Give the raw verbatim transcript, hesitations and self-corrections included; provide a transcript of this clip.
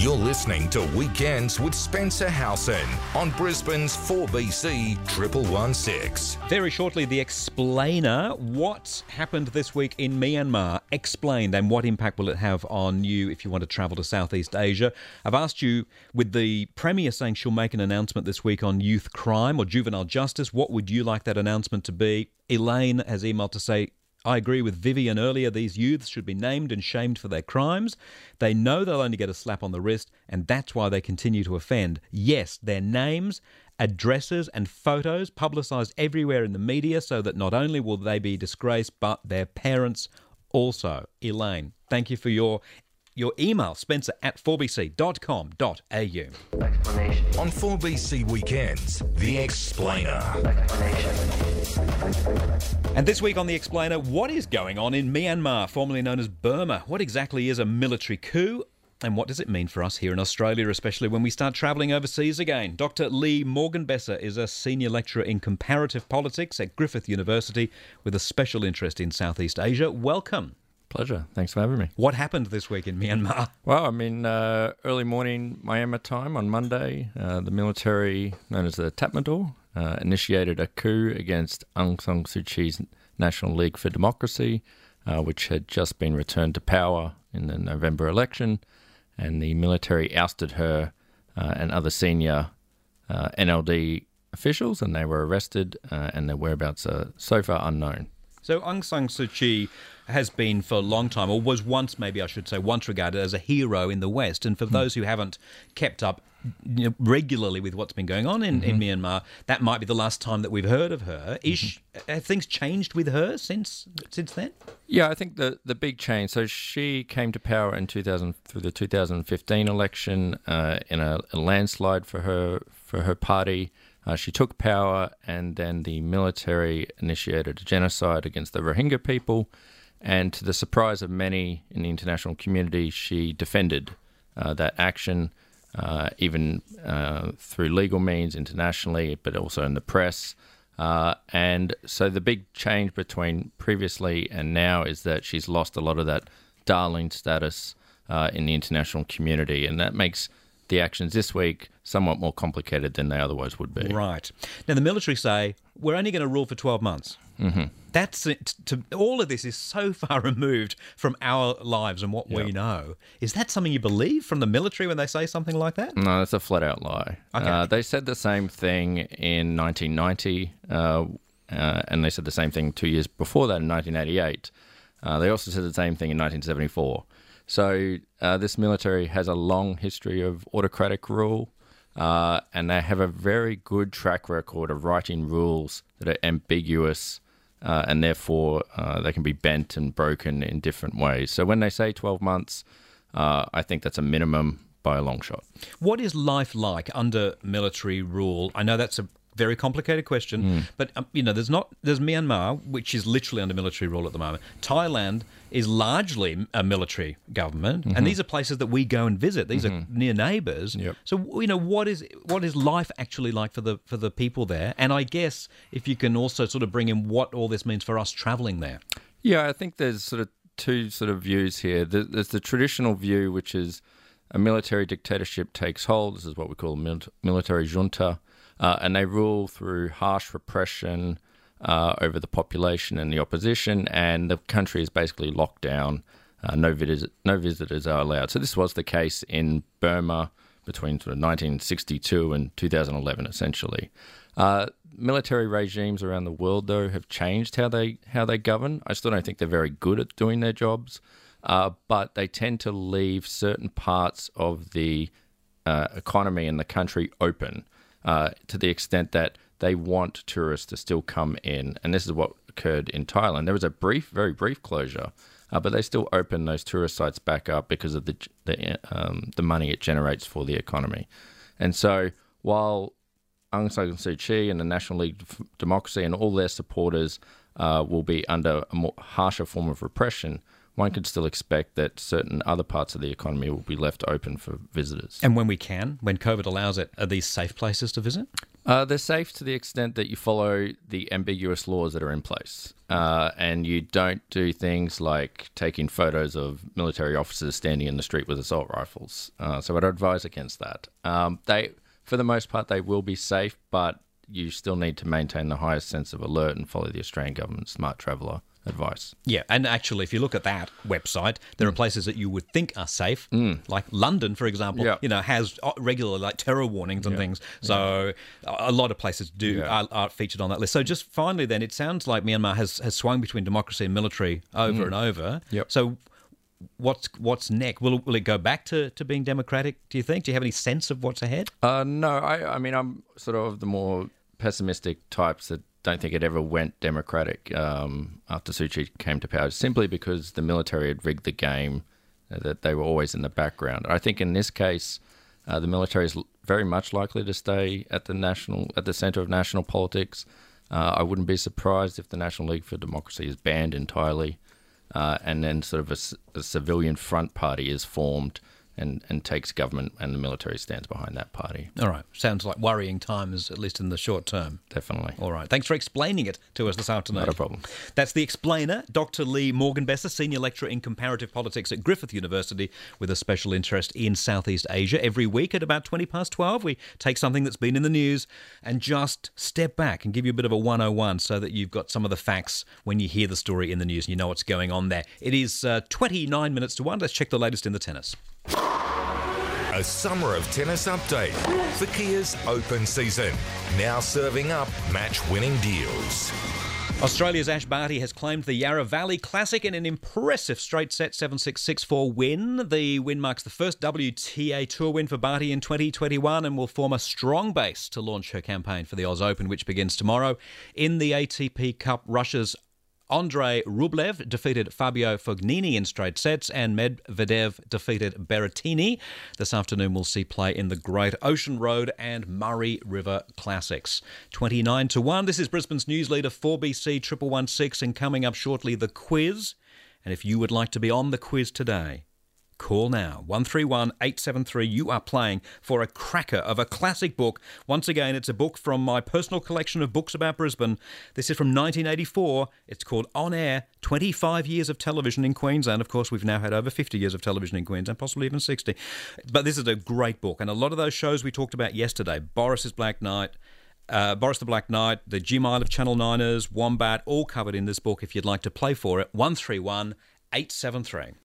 You're listening to Weekends with Spencer Howson on Brisbane's four B C one one six. Very shortly, The Explainer. What happened this week in Myanmar? Explained, and what impact will it have on you if you want to travel to Southeast Asia? I've asked you, with the Premier saying she'll make an announcement this week on youth crime or juvenile justice, what would you like that announcement to be? Elaine has emailed to say, I agree with Vivian earlier. These youths should be named and shamed for their crimes. They know they'll only get a slap on the wrist, and that's why they continue to offend. Yes, their names, addresses and photos publicised everywhere in the media so that not only will they be disgraced, but their parents also. Elaine, thank you for your your email, spencer at four b c dot com dot a u. Explanation. On four B C Weekends, The Explainer. And this week on The Explainer, what is going on in Myanmar, formerly known as Burma? What exactly is a military coup? And what does it mean for us here in Australia, especially when we start travelling overseas again? Doctor Lee Morgenbesser is a senior lecturer in comparative politics at Griffith University with a special interest in Southeast Asia. Welcome. Pleasure. Thanks for having me. What happened this week in Myanmar? Well, I mean, uh, early morning Myanmar time on Monday, uh, the military, known as the Tatmadaw, uh, initiated a coup against Aung San Suu Kyi's National League for Democracy, uh, which had just been returned to power in the November election, and the military ousted her uh, and other senior uh, N L D officials, and they were arrested, uh, and their whereabouts are so far unknown. So Aung San Suu Kyi has been for a long time, or was once, maybe I should say, once regarded as a hero in the West. And for mm. those who haven't kept up you know, regularly with what's been going on in, mm-hmm. in Myanmar, that might be the last time that we've heard of her. Is mm-hmm. she, have things changed with her since since then? Yeah, I think the the big change. So she came to power in two thousand through the two thousand fifteen election uh, in a, a landslide for her for her party. Uh, she took power, and then the military initiated a genocide against the Rohingya people. And to the surprise of many in the international community, she defended uh, that action, uh, even uh, through legal means internationally, but also in the press. Uh, and so the big change between previously and now is that she's lost a lot of that darling status uh, in the international community, and that makes the actions this week somewhat more complicated than they otherwise would be. Right. Now, the military say, we're only going to rule for twelve months. Mm-hmm. That's it. To, all of this is so far removed from our lives and what yep. we know. Is that something you believe from the military when they say something like that? No, that's a flat-out lie. Okay. Uh, they said the same thing in nineteen ninety, uh, uh, and they said the same thing two years before that in nineteen eighty-eight. Uh, they also said the same thing in nineteen seventy-four. So uh, this military has a long history of autocratic rule, uh, and they have a very good track record of writing rules that are ambiguous, uh, and therefore uh, they can be bent and broken in different ways. So when they say twelve months, uh, I think that's a minimum by a long shot. What is life like under military rule? I know that's a very complicated question, mm. but um, you know, there's not there's Myanmar, which is literally under military rule at the moment. Thailand is largely a military government, mm-hmm. and these are places that we go and visit. These mm-hmm. are near neighbours. Yep. So you know, what is what is life actually like for the for the people there? And I guess if you can also sort of bring in what all this means for us travelling there. Yeah, I think there's sort of two sort of views here. There's the traditional view, which is a military dictatorship takes hold. This is what we call a military junta. Uh, and they rule through harsh repression uh, over the population and the opposition, and the country is basically locked down. Uh, no, vis- no visitors are allowed. So this was the case in Burma between sort of nineteen sixty-two and two thousand eleven, essentially. Uh, military regimes around the world, though, have changed how they how they govern. I still don't think they're very good at doing their jobs, uh, but they tend to leave certain parts of the uh, economy and the country open. Uh, to the extent that they want tourists to still come in. And this is what occurred in Thailand. There was a brief, very brief closure, uh, but they still opened those tourist sites back up because of the the, um, the money it generates for the economy. And so while Aung San Suu Kyi and the National League for Democracy and all their supporters uh, will be under a more harsher form of repression, one could still expect that certain other parts of the economy will be left open for visitors. And when we can, when COVID allows it, are these safe places to visit? Uh, they're safe to the extent that you follow the ambiguous laws that are in place, uh, and you don't do things like taking photos of military officers standing in the street with assault rifles. Uh, so I'd advise against that. Um, they, for the most part, they will be safe, but you still need to maintain the highest sense of alert and follow the Australian government's Smart Traveller advice. Yeah, and actually, if you look at that website, there mm. are places that you would think are safe, mm. like London, for example, yeah. you know, has regular like terror warnings and yeah. things. So yeah. a lot of places do yeah. are, are featured on that list. So just finally, then, it sounds like Myanmar has, has swung between democracy and military over mm. and over. Yep. So what's what's next? Will will it go back to, to being democratic? Do you think? Do you have any sense of what's ahead? Uh, no, I, I mean, I'm sort of the more pessimistic types that don't think it ever went democratic um, after Suu Kyi came to power, simply because the military had rigged the game, uh, that they were always in the background. I think in this case, uh, the military is very much likely to stay at the national at the centre of national politics. Uh, I wouldn't be surprised if the National League for Democracy is banned entirely, uh, and then sort of a, a civilian front party is formed and, and takes government, and the military stands behind that party. All right. Sounds like worrying times, at least in the short term. Definitely. All right. Thanks for explaining it to us this afternoon. Not a problem. That's The Explainer. Doctor Lee Morgenbesser, Senior Lecturer in Comparative Politics at Griffith University, with a special interest in Southeast Asia. Every week at about twenty past twelve, we take something that's been in the news and just step back and give you a bit of a one oh one so that you've got some of the facts when you hear the story in the news and you know what's going on there. It is uh, twenty-nine minutes to one. Let's check the latest in the tennis. A summer of tennis update for Kia's Open season. Now serving up match-winning deals. Australia's Ash Barty has claimed the Yarra Valley Classic in an impressive straight set seven six, six four win. The win marks the first W T A Tour win for Barty in twenty twenty-one and will form a strong base to launch her campaign for the Oz Open, which begins tomorrow. In the A T P Cup, Russia's Andrei Rublev defeated Fabio Fognini in straight sets, and Medvedev defeated Berrettini. This afternoon we'll see play in the Great Ocean Road and Murray River Classics. twenty-nine to one. This is Brisbane's news leader, four B C one one six, and coming up shortly, the quiz. And if you would like to be on the quiz today, call now, one three one, eight seven three. You are playing for a cracker of a classic book. Once again, it's a book from my personal collection of books about Brisbane. This is from nineteen eighty-four. It's called On Air, twenty-five years of television in Queensland. Of course, we've now had over fifty years of television in Queensland, possibly even sixty. But this is a great book. And a lot of those shows we talked about yesterday, Boris's Black Knight, Uh, Boris the Black Knight, the Jim Isle of Channel Niners, Wombat, all covered in this book if you'd like to play for it. one three one, eight seven three.